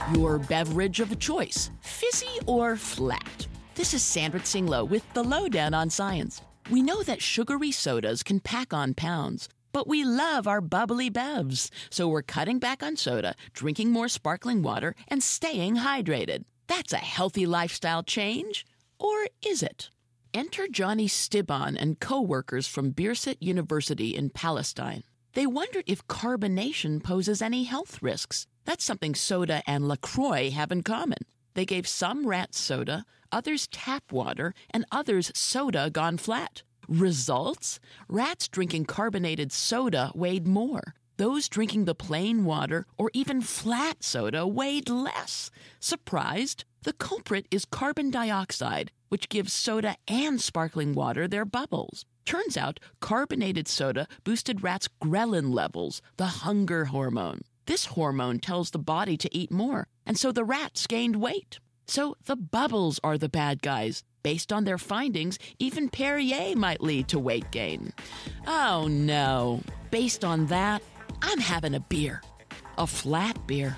your beverage of choice, fizzy or flat. This is Sandra Tsinglow with the Lowdown on Science. We know that sugary sodas can pack on pounds, but we love our bubbly bevs. So we're cutting back on soda, drinking more sparkling water, and staying hydrated. That's a healthy lifestyle change, or is it? Enter Johnny Stibon and co-workers from Birzeit University in Palestine. They wondered if carbonation poses any health risks. That's something soda and LaCroix have in common. They gave some rats soda, others tap water, and others soda gone flat. Results? Rats drinking carbonated soda weighed more. Those drinking the plain water or even flat soda weighed less. Surprised? The culprit is carbon dioxide, which gives soda and sparkling water their bubbles. Turns out carbonated soda boosted rats' ghrelin levels, the hunger hormone. This hormone tells the body to eat more, and so the rats gained weight. So the bubbles are the bad guys. Based on their findings, even Perrier might lead to weight gain. Oh no. Based on that, I'm having a beer. A flat beer.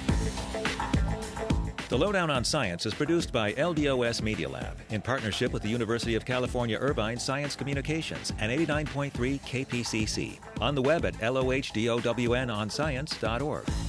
The Lowdown on Science is produced by LDOS Media Lab in partnership with the University of California Irvine Science Communications and 89.3 KPCC. On the web at LOHDOWNonscience.org.